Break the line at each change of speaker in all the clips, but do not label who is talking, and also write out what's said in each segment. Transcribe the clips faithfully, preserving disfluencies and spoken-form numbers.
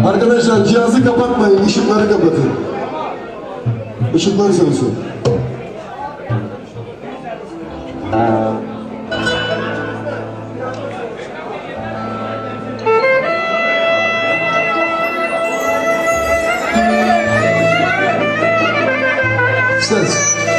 Arkadaşlar cihazı kapatmayın, ışıkları kapatın. Işıklar sönsün. Ses.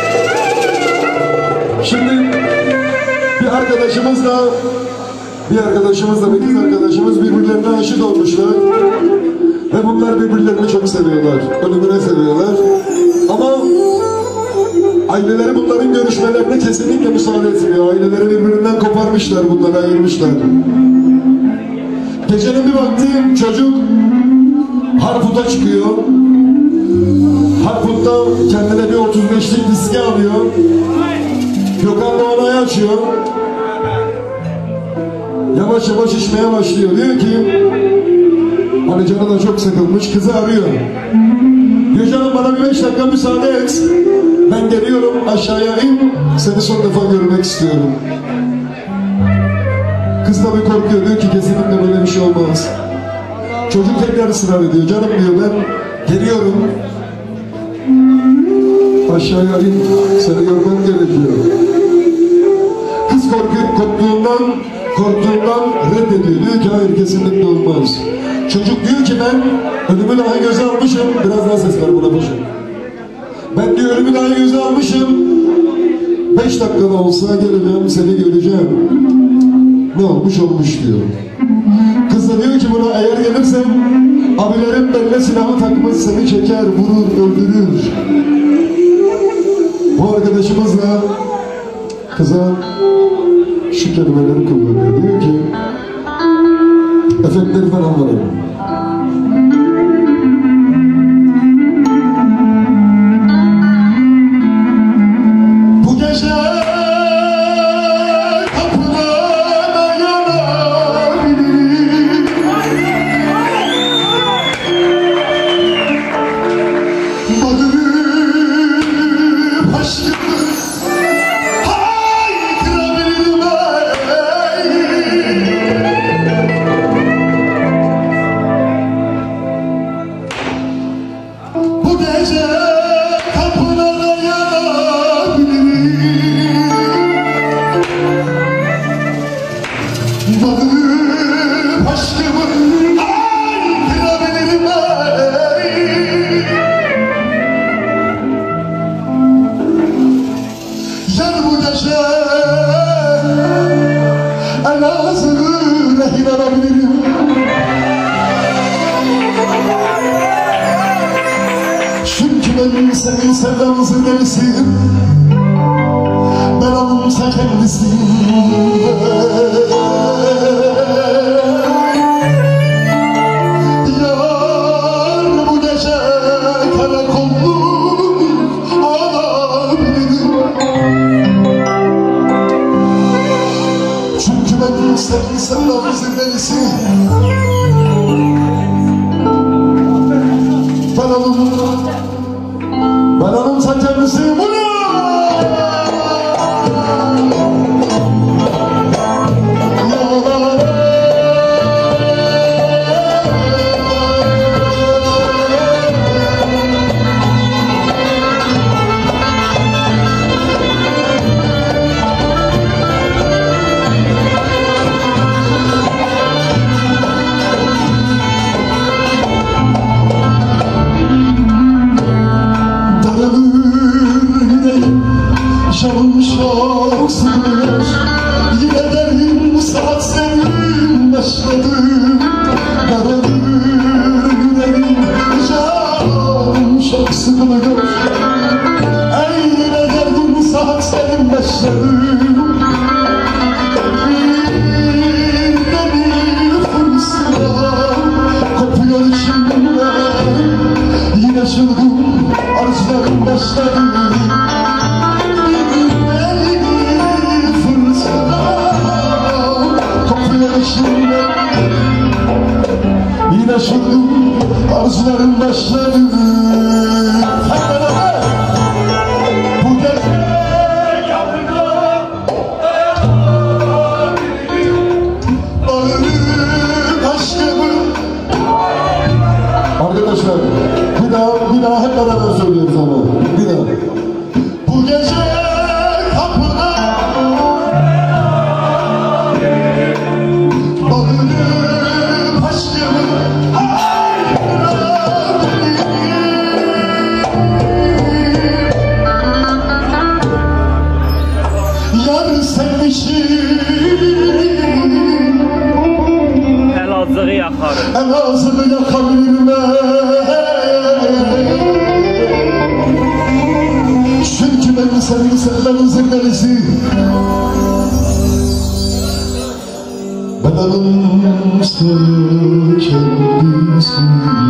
Şimdi bir arkadaşımızla bir arkadaşımızla bir kız arkadaşımız birbirlerine aşık olmuşlar. Ve bunlar birbirlerini çok seviyorlar. Ölümüne seviyorlar. Ama aileleri bunların görüşmelerine kesinlikle müsaade etmiyor. Aileleri birbirinden koparmışlar, bunları ayırmışlar. Gecenin bir vakti çocuk Harput'a çıkıyor. Harput'ta kendine bir otuz beşlik viski alıyor. Gökhan da onayı açıyor. Yavaş yavaş içmeye başlıyor. Diyor ki, hani canı da çok sıkılmış, kızı arıyor. Diyor canım bana bir beş dakika müsaade et. Ben geliyorum, aşağıya in, seni son defa görmek istiyorum. Kız tabii korkuyor, diyor ki kesinlikle böyle bir şey olmaz. Çocuk tekrar ısrar ediyor. Canım diyor ben geliyorum. Aşağıya in, seni görmem gerekiyor. Kız korkuyor, korktuğundan, korktuğundan reddediyor. Diyor ki hayır kesinlikle olmaz. Çocuk diyor ki ben ölümü daha göze almışım. Biraz daha ses ver buna boşum. Ben diyor ölümü daha göze almışım. Beş dakikada olsa geleceğim, seni göreceğim. Ne olmuş olmuş diyor. Kız da diyor ki buna eğer gelirsem abilerim beline silahı takmış seni çeker, vurur, öldürür. Bu arkadaşımızla kıza şu kelimeleri kullanıyor. Diyor ki efektleri falan var. Bu gece kapıdan yanabilirim. Bağırıp aşkımı haykırabilirim. Bu gece kapılara yanabilirim. Bağırıp aşkımı haykırabilirim. Yar bu gece Elazığ rehin alabilirim. Çünkü ben senin sevdamızın delisiyim. Ben onunsa kendisiyim. Yar bu gece karakollu olabilirim. Çünkü ben senin sevdamızın delisiyim. Ben onunsa Ben onunsa kendisiyim. Canım çok sıkılır. Yine derim saat senin başladı. Daralır yüreğim. Canım çok sıkılır. Ey yine derim saat senin başladı. Bir demir fırtına kopuyor içimden. Yine çılgın arzularım başladı. Yine çılgın arzularım başladı. Bu gece kapıda ağırlık aşkımı arkadaşlar. Bir daha, bir daha hep beraber söylüyoruz ama. Bir daha. Bu gece kapıda bağırıp aşkımı yar sevmişim.
Elazığ'ı yakarım.
Elazığ'ı yakarım çünkü ben seni sevmemizin delisi. Ben alımsa kendisi.